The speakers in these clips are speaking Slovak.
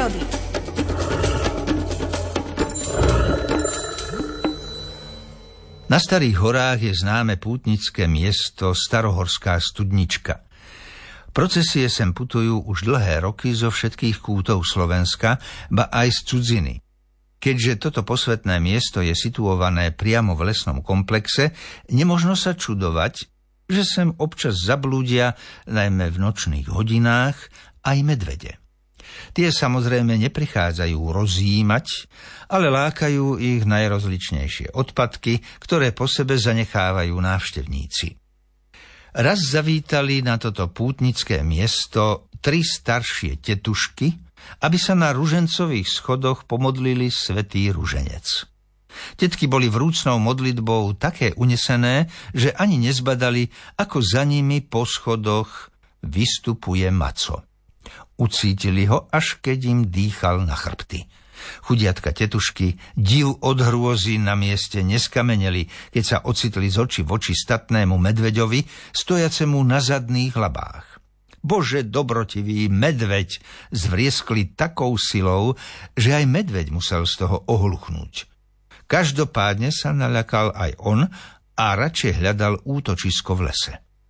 prírody. Na Starých horách je známe pútnické miesto Starohorská studnička. Procesie sem putujú už dlhé roky zo všetkých kútov Slovenska, ba aj z cudziny. Keďže toto posvätné miesto je situované priamo v lesnom komplexe, nemožno sa čudovať, že sem občas zablúdia, najmä v nočných hodinách, aj medvede. Tie samozrejme neprichádzajú rozjímať, ale lákajú ich najrozličnejšie odpadky, ktoré po sebe zanechávajú návštevníci. Raz zavítali na toto pútnické miesto 3 staršie tetušky, aby sa na ružencových schodoch pomodlili svätý ruženec. Tetky boli vrúcnou modlitbou také unesené, že ani nezbadali, ako za nimi po schodoch vystupuje maco. Ucítili ho, až keď im dýchal na chrbty. Chudiatka tetušky div od hrôzy na mieste neskameneli, keď sa ocitli z očí v oči statnému medveďovi, stojacemu na zadných labách. Bože dobrotivý, medveď, zvrieskli takou silou, že aj medveď musel z toho ohluchnúť. Každopádne sa naľakal aj on a radšej hľadal útočisko v lese.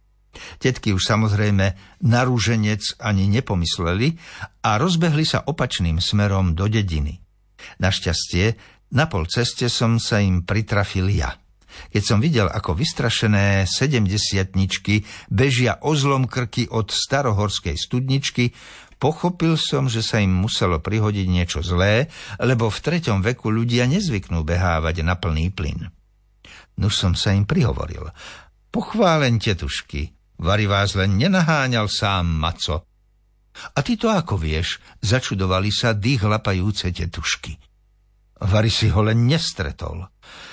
Tetky už samozrejme na ruženec ani nepomysleli a rozbehli sa opačným smerom do dediny. Našťastie, na pol ceste som sa im pritrafil ja. Keď som videl, ako vystrašené 70-tničky bežia o zlom krky od Starohorskej studničky, pochopil som, že sa im muselo prihodiť niečo zlé, lebo v 3. veku ľudia nezvyknú behávať na plný plyn. Nuž som sa im prihovoril. Pochváleň, tetušky, vari vás len nenaháňal sám maco. A ty to ako vieš, začudovali sa dých lapajúce tetušky. Vari si ho len nestretol.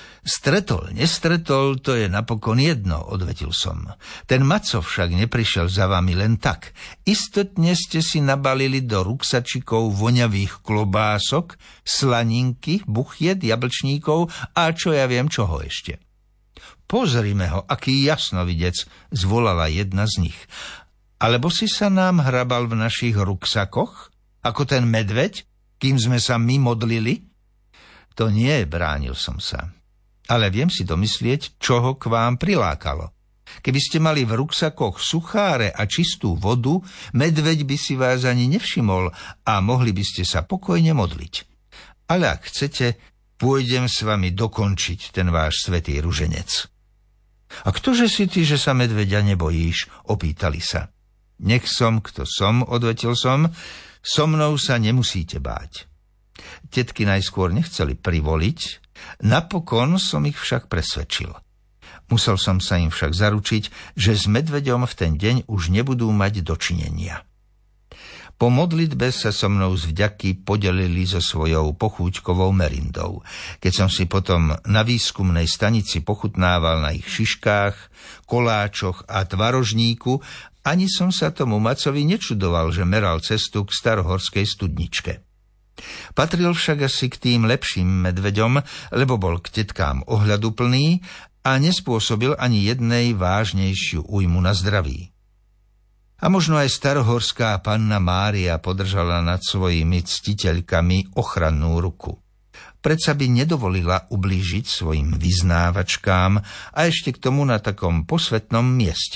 Nestretol, to je napokon jedno, odvetil som. Ten maco však neprišiel za vami len tak. Istotne ste si nabalili do ruksačikov voňavých klobások, slaninky, buchiet, jablčníkov a čo ja viem čoho ešte. Pozrime ho, aký jasnovidec, zvolala jedna z nich. Alebo si sa nám hrabal v našich ruksakoch, ako ten medveď, kým sme sa my modlili? To nie, bránil som sa. Ale viem si domyslieť, čo ho k vám prilákalo. Keby ste mali v ruksakoch sucháre a čistú vodu, medveď by si vás ani nevšimol a mohli by ste sa pokojne modliť. Ale ak chcete, pôjdem s vami dokončiť ten váš svätý ruženec. A ktože si ty, že sa medveďa nebojíš? Opýtali sa. Nech som, kto som, odvetil som, so mnou sa nemusíte báť. Tetky najskôr nechceli privoliť, napokon som ich však presvedčil. Musel som sa im však zaručiť, že s medveďom v ten deň už nebudú mať dočinenia. Po modlitbe sa so mnou z vďaky podelili so svojou pochúťkovou merindou. Keď som si potom na výskumnej stanici pochutnával na ich šiškách, koláčoch a tvarožníku, ani som sa tomu macovi nečudoval, že meral cestu k Starohorskej studničke. Patril však asi k tým lepším medveďom, lebo bol k tetkám ohľaduplný a nespôsobil ani jednej vážnejšiu újmu na zdraví. A možno aj starohorská panna Mária podržala nad svojimi ctiteľkami ochrannú ruku. Predsa by nedovolila ublížiť svojim vyznávačkám a ešte k tomu na takom posvätnom mieste.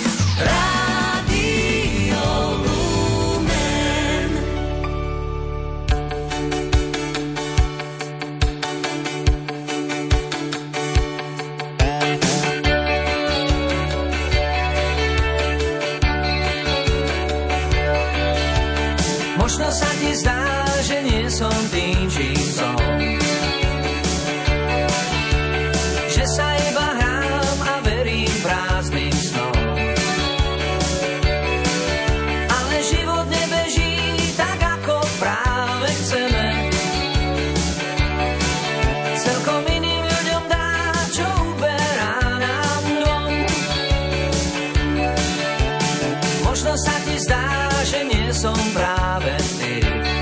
Možno sa ti zdá, že nie som tým, čím som, že sa iba hrám a verím prázdnym snom. Ale život nebeží tak, ako práve chceme. Celkom iným ľuďom dá, čo uberá nám dom. Možno sa ti zdá, že nie som práve ty,